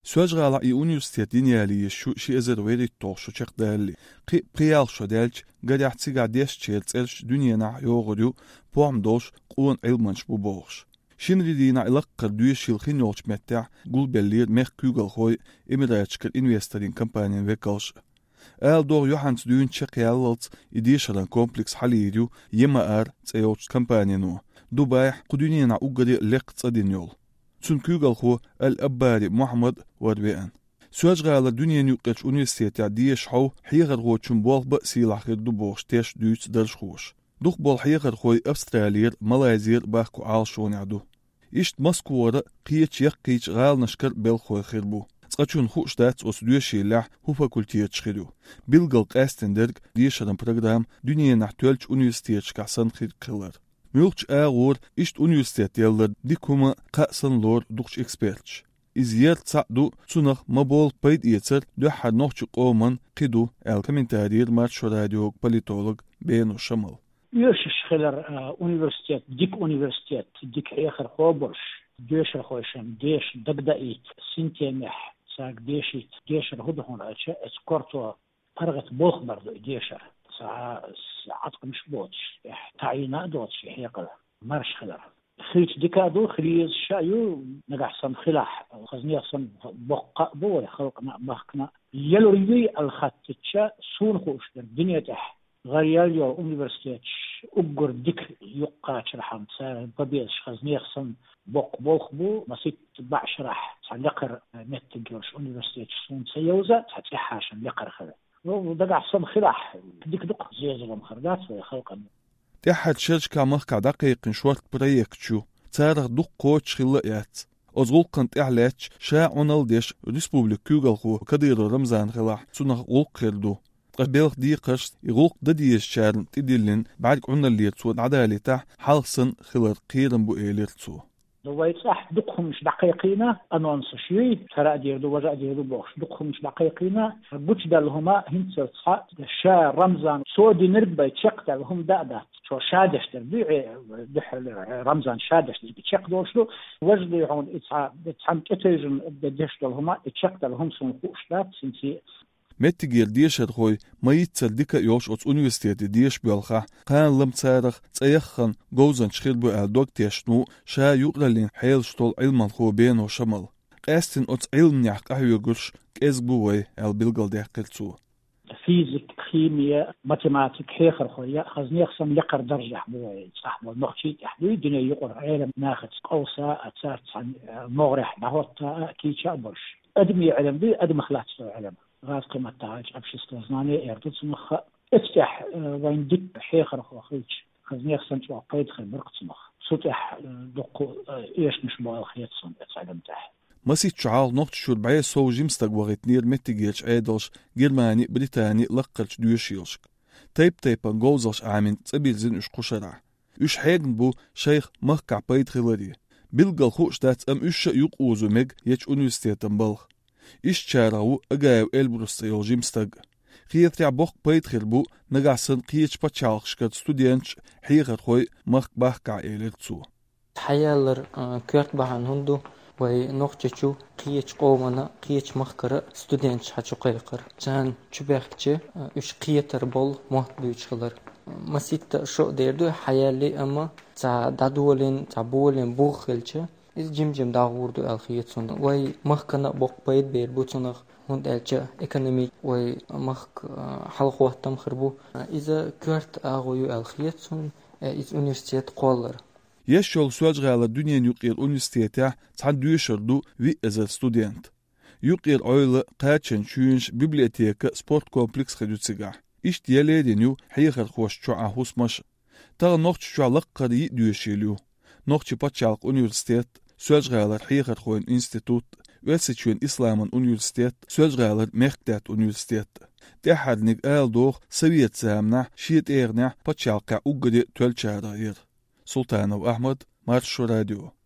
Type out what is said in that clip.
سوجغالا اي universitet دينيالي شو شي ازر ويري توشو چق دالي قي بريال شو دالچ غديحتي غاديش چيلصلش دنيا نح يوغدو بوم دوش قون علمنش بوبوش شينري دينا إلقر دويش الخينوش متاع قول بلير ميخ كوغل خوي إمراجكر إنوسترين كمبانيان ويكالش دور يوحانس دوين تشيقياللت إديشران كومبلكس حاليريو يما تسيوش كمبانيانو دبايح قدونينا أقري لق تصدينيول تون كوغل خو الأباري محمد وردوين سوجغالا دنيا نيوقيتش أونيستيتا ديش حو حيغر غو تشمبول بأسيلاح غير دبوش تيش دويتس درشخوش دوخ بول حيغر خوي أسترالير ملايزير باكو عالشون عدو إشت مسكورة قيتش يقيتش غال نشكر بالخوي خيربو تقاتشون خوش داتس أسدوشي لح هو فاكولتية تشخيرو بيلغل قاستندرق ديشران برغرام دنيا نحتوالش أونيستيتش كحسن خير قلر ميوغش آغور إشت أونيستيت يلر ديكوما قاسن لور دوخش إكسبيرتش إزيار تصعدو تسونخ مبول بيد إيتر دو حد نوخش قومن قيدو الكمنتارير مارشو راديوك باليتولوج بينو شمال يوشش خلر أونيفرسيتيت ديك آخر خوبرش ديش خوشم ديش دقدقيت سنتيمح ساق ديش هدهون اسكورتو فرغت بوخ برضو ديشر عطق مش بوتش تعينا دوتش حيقل مرش خلر خيت ديكادو خليز شايو نقحصن خلاح خزني أصن بقى بول خلقنا بحكنا يلوريوي الخطتشا سون خوش الدنيا تح غريال يو أونيفرسيتيت أبقر ديك يقاتش رحم سار ببيش خزني أصن بوخ بو مسيت بعشرح سنقر متجرش أونيفرسيتيت سون سيوزا تحاشن لقر خلا ودقع صن خلاح ديك دق زيزلم خردات خلقنا تحت شركة مخكع دقيق شورت بريكتشو تارغ دق قوتش خلقيات أزغل قنت إعلاتش شاع ونالديش ريسبوبليك كوغلخو كدير رمزان غلاح سنغ غلق خيردو قبيلخ ديقش يغلق دديش شارن تدلين بعد عنا اللي تسود عدالي تح حالسن خلر قيرن بو إيليرتسو دوائي صح دقهم مش دقيقينا أنونس شوي ترى دير دو وجع دير دو بوش دقهم مش دقيقينا بوش دالهما هنتر صح شا رمزان سودي نربي تشق دالهم دادا شو شادش تربيع دح رمزان شادش تشق دوشلو وجدي هون اتسام كتيجن بدش دالهما تشق دالهم سنخوش دات سنسي متجير ديش هدخوي ما يتصدق يوش أت أونيفرسيتي ديش بيلخا قان لم تارخ تسيخن جوزن شخير بو الدوك تيشنو شا يقرلين حيل شطول علمان خو بينو شمال قاستن أت علم نيح قهوي قرش كيز بوي البلغل ديح قلتو فيزيك كيمياء ماتيماتيك حيخر خويا خزني خصم يقر درجة بوي صح والنقشي تحدي دنيا يقر علم ناخذ قوسا أتسات عن مغرح بهوتا كيشا برش أدمي علم دي أدم خلاص علم غاز قيمة تاعج أبشي استوزناني إردت مخ افتح وين ديك حيخر خوخيش خزني خصم توا قيد خير برقت مخ سطح دقو إيش مش بقى الخيط صن اتعلم تاح مسيت شعال نقط شور بعي سو جيمستق وغيت نير متجيلش عيدلش جرماني بريطاني لقلش دوشيلشك تيبا جوزلش عامين تسبيل زين اش قشرع اش حيغن بو شيخ مخكع بيت خلالي بلغل خوش دات اش يقوزو ميج يتش أونيفرسيتيتن بلخ إيش تشارعو أجايو إلبروستيو جيمستغ خيثرع بوخ بيت خيربو نغاسن قيتش باتشالخشكت ستودينتش حيغر خوي مخ باحكع إليرتسو حيالر كيرت بحان هندو وي نوختشو قيتش قومنا قيتش مخكر ستودينتش حتشو قيقر جان چبيختش إش قيتر بول موت بيوش خلر مسيت شو ديردو حيالي أما تا دادولين تا بولين بوخلش إز جيم داغوردو الخيتسون وي مخكنا بوق بيت بير بوتسونغ هند الجا إيكونومي وي مخ حلق وقتم خربو إذا كرت أغويو الخيتسون إز أونيفرسيتيت قولر يشول سوجغالا دنيا يقير أونيفرسيتيتا تحن دوشردو في إزل ستودينت يقير أويل قاتشن شوينش بيبليوتيكا سبورت كومبلكس خدوتسيغا إشت يليدينيو حيخر خوش شوعا هوسمش تغ نوخش شوع لقر يدوشيليو نوخش باتشالق أونيفرسيتيت سوجغالا حيخر خوين إنستيتوت ويسيتشوين إسلامان أونيفرسيتيت سوجغالا ميختات أونيفرسيتيت تحد نيك آل دوخ سويت سامنا شيت إيغنا باتشالقا أقري تولشارا سلطان أحمد مارشو راديو